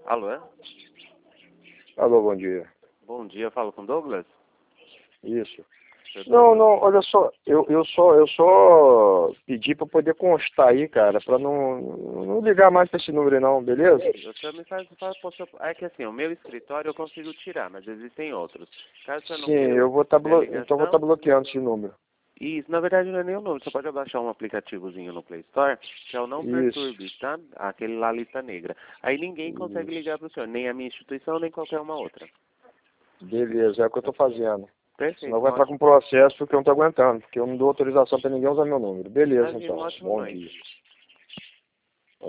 Alô? Alô, bom dia. Bom dia, falo com Douglas? Isso. Seu Não, Douglas. não, olha só, eu só pedi para poder constar aí, cara, para não ligar mais para esse número aí não, beleza? Você me faz, é que assim, o meu escritório eu consigo tirar, mas existem outros. Caso você não Sim, queira eu vou estar fazer a então vou estar ligação, bloqueando esse número. isso, na verdade não é nem o número, você pode baixar um aplicativozinho no Play Store, que é o Não Isso, Perturbe, tá? Aquele lá, lista negra. Aí ninguém consegue isso. ligar pro senhor, nem a minha instituição, nem qualquer uma outra. Beleza, é o que eu tô fazendo. Senão Perfeito, vai uma entrar com ótima, processo porque eu não tô aguentando, porque eu não dou autorização para ninguém usar meu número. Beleza, imagina, então. uma ótima Bom noite. dia.